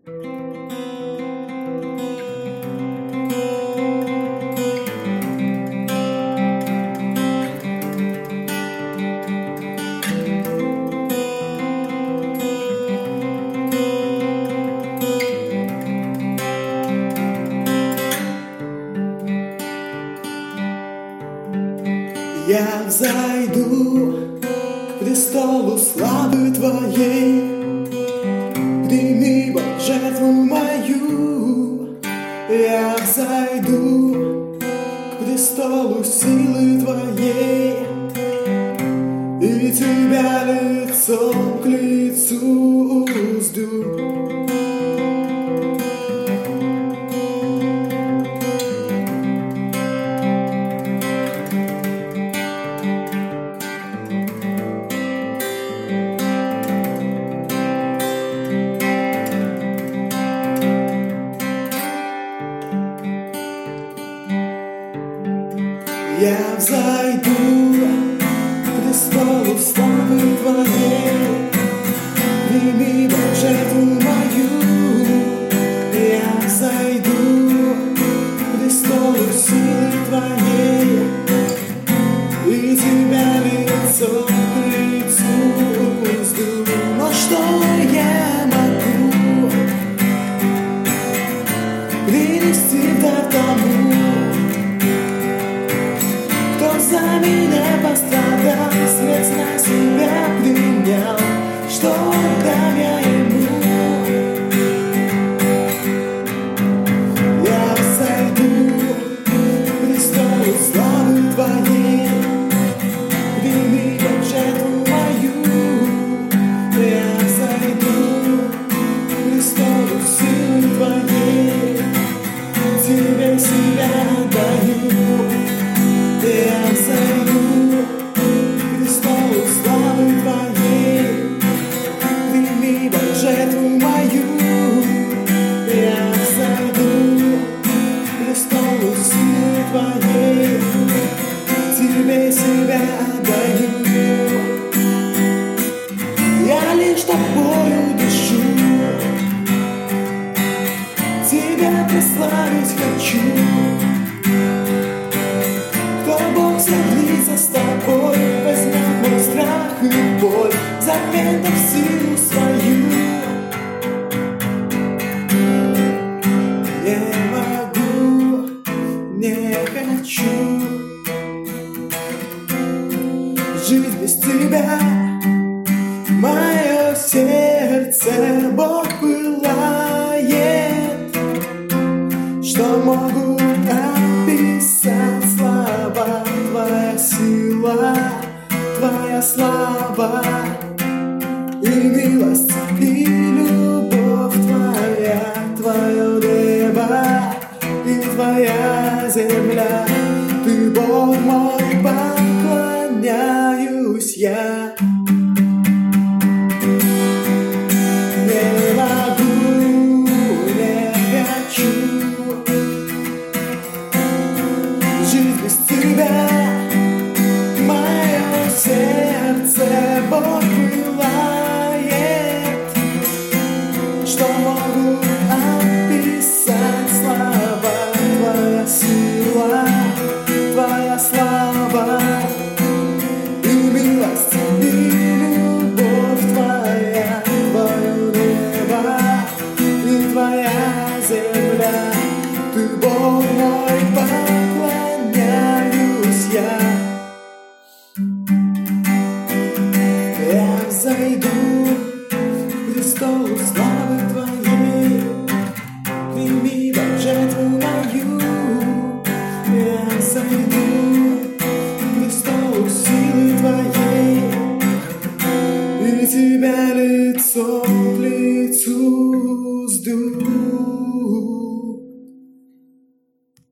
Я взойду к престолу славы Твоей, прими, Бог, жертву мою. Я взойду к престолу силы Твоей, и Тебя лицом к лицу жду. Я взойду к престолу славы Твоей, прими, Бог, жертву мою. Я взойду к престолу силы Твоей, и Тебя лицом к лицу жду. Но что я могу принести в дар тому, за меня пострадал, смерть на себя принял? Что дам я ему? Я взойду к престолу славы Твоей, прими, Бог, жертву мою. Я взойду к престолу силы Твоей, Тебе себя даю. Я взойду к престолу славы Твоей, прими, Бог, жертву мою. Я взойду к престолу силы Твоей, Тебе себя отдаю. Я лишь Тобою дышу, Тебя прославить хочу. Согласиться с Тобой, возьмет мой страх и боль, запретав силу свою. Не могу, не хочу жить без Тебя. Мое сердце, Бог, пылает, что могу описать слова. Твоя сила, Твоя слава, и милость, и любовь Твоя, Твое небо и Твоя земля. Ты, Бог мой, поклоняюсь я. Не могу, не хочу жить без Тебя. Сердце, Бог, пылает, что могу описать слова. Твоя сила, Твоя слава, и милость, и любовь Твоя, Твое небо и Твоя земля. Ты, Бог мой, поклоняюсь я. Я взойду к престолу славы Твоей, прими, Бог, жертву мою. Я взойду к престолу силы Твоей, и Тебя лицом к лицу жду.